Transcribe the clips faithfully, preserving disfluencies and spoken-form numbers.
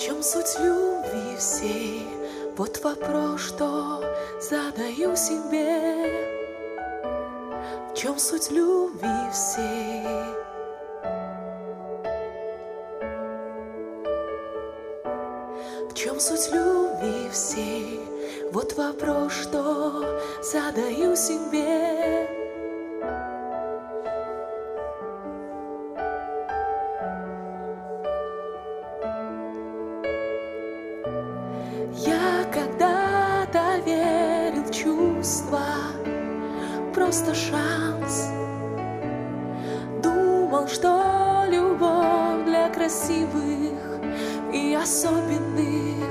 чем суть любви всей? Вот вопрос, что задаю себе. В чем суть любви всей? В чем суть любви всей? Вот вопрос, что задаю себе. Я когда-то верил в чувства, просто шанс. Думал, что любовь для красивых и особенных.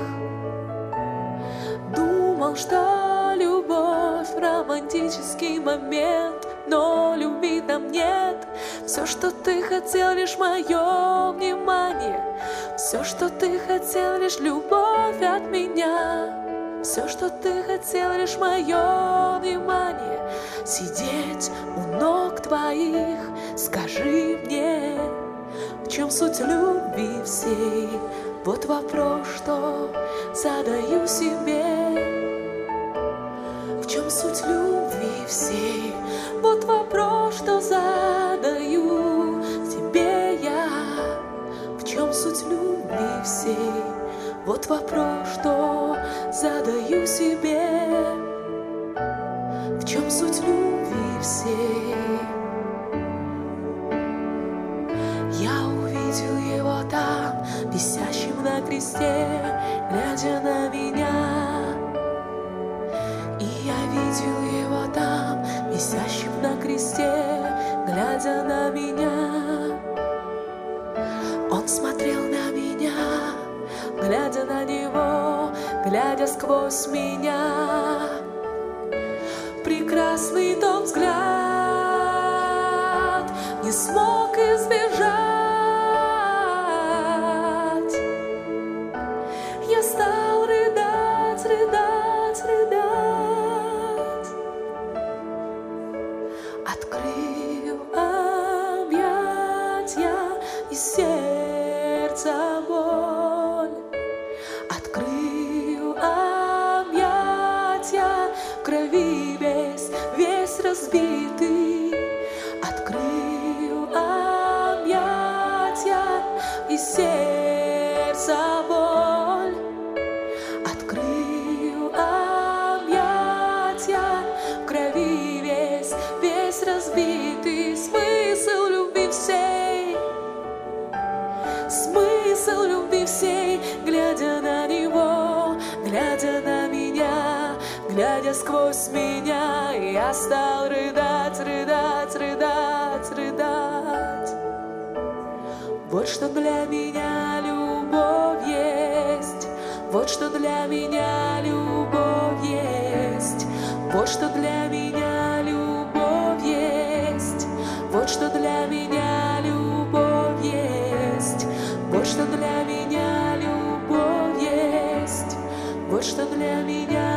Думал, что любовь — романтический момент, но любви там нет. Все, что ты хотел, лишь мое внимание. Все, что ты хотел, лишь любовь от меня. Все, что ты хотел, лишь мое внимание. Сидеть у ног твоих, скажи мне, в чем суть любви всей? Вот вопрос, что задаю себе. В чем суть любви всей? Вот вопрос, что задаю тебе я. В чем суть любви всей? Вот вопрос, что задаю себе. В чем суть любви всей? Я увидел его там, висящим на кресте, глядя на меня. И я видел его там, висящим на кресте, глядя на меня. Он смотрел на меня, глядя на него, глядя сквозь меня. Прекрасный тот взгляд не смог избежать. Я стал рыдать, рыдать, рыдать. Открыл объятья и сердца боль. Открыл объятья, в крови весь, весь разбитый. Открыл объятья и сердца боль. Открыл объятья, в крови весь, весь разбитый. Смысл любви всей, смысл любви всей, глядя на него, глядя на меня, глядя сквозь меня, я стал рыдать, рыдать, рыдать, рыдать. Вот что для меня любовь есть, вот что для меня любовь есть, вот что для меня любовь есть, вот что для меня любовь есть, вот что для меня любовь есть, вот что для меня